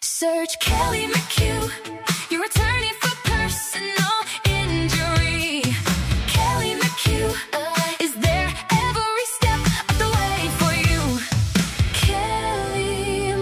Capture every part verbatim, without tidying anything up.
Search Kelly McHugh, your attorney for personal injury. Kelly McHugh uh, is there every step of the way for you. Kelly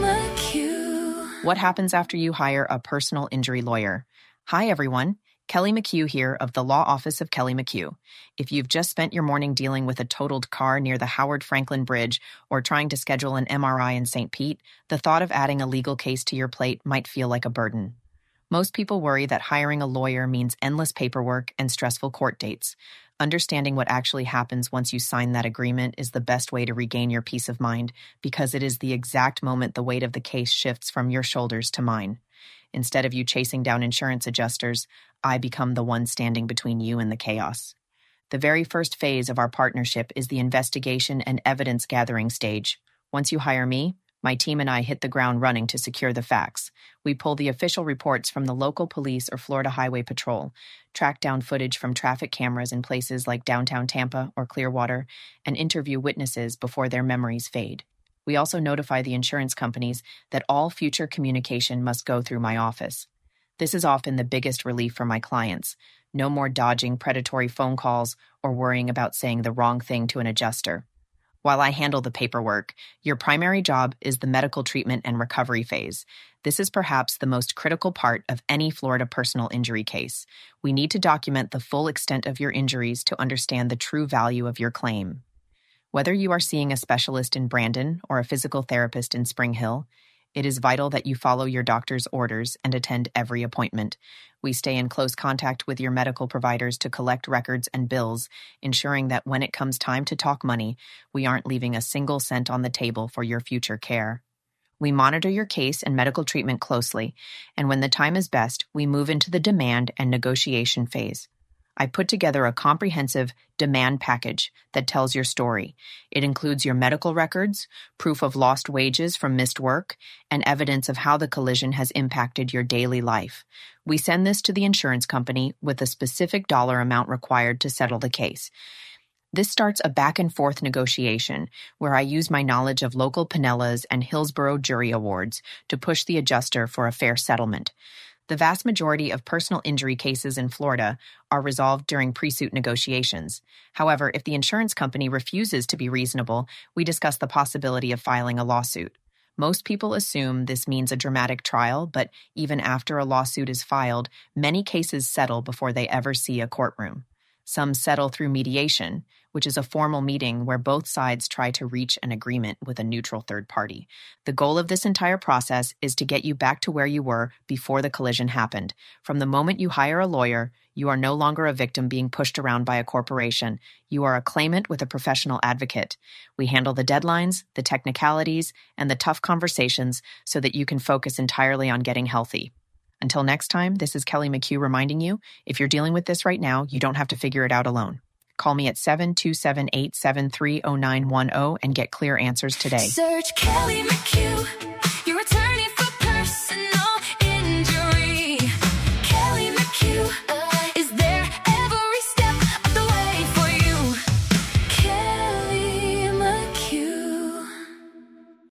McHugh. What happens after you hire a personal injury lawyer? Hi, everyone. Kelly McHugh here of the Law Office of Kelly McHugh. If you've just spent your morning dealing with a totaled car near the Howard Franklin Bridge or trying to schedule an M R I in Saint Pete, the thought of adding a legal case to your plate might feel like a burden. Most people worry that hiring a lawyer means endless paperwork and stressful court dates. Understanding what actually happens once you sign that agreement is the best way to regain your peace of mind, because it is the exact moment the weight of the case shifts from your shoulders to mine. Instead of you chasing down insurance adjusters, I become the one standing between you and the chaos. The very first phase of our partnership is the investigation and evidence gathering stage. Once you hire me, my team and I hit the ground running to secure the facts. We pull the official reports from the local police or Florida Highway Patrol, track down footage from traffic cameras in places like downtown Tampa or Clearwater, and interview witnesses before their memories fade. We also notify the insurance companies that all future communication must go through my office. This is often the biggest relief for my clients. No more dodging predatory phone calls or worrying about saying the wrong thing to an adjuster. While I handle the paperwork, your primary job is the medical treatment and recovery phase. This is perhaps the most critical part of any Florida personal injury case. We need to document the full extent of your injuries to understand the true value of your claim. Whether you are seeing a specialist in Brandon or a physical therapist in Spring Hill, it is vital that you follow your doctor's orders and attend every appointment. We stay in close contact with your medical providers to collect records and bills, ensuring that when it comes time to talk money, we aren't leaving a single cent on the table for your future care. We monitor your case and medical treatment closely, and when the time is best, we move into the demand and negotiation phase. I put together a comprehensive demand package that tells your story. It includes your medical records, proof of lost wages from missed work, and evidence of how the collision has impacted your daily life. We send this to the insurance company with a specific dollar amount required to settle the case. This starts a back-and-forth negotiation where I use my knowledge of local Pinellas and Hillsborough jury awards to push the adjuster for a fair settlement. The vast majority of personal injury cases in Florida are resolved during pre-suit negotiations. However, if the insurance company refuses to be reasonable, we discuss the possibility of filing a lawsuit. Most people assume this means a dramatic trial, but even after a lawsuit is filed, many cases settle before they ever see a courtroom. Some settle through mediation, which is a formal meeting where both sides try to reach an agreement with a neutral third party. The goal of this entire process is to get you back to where you were before the collision happened. From the moment you hire a lawyer, you are no longer a victim being pushed around by a corporation. You are a claimant with a professional advocate. We handle the deadlines, the technicalities, and the tough conversations so that you can focus entirely on getting healthy. Until next time, this is Kelly McHugh reminding you, if you're dealing with this right now, you don't have to figure it out alone. Call me at seven two seven eight, seven three zero nine one zero and get clear answers today. Search Kelly McHugh.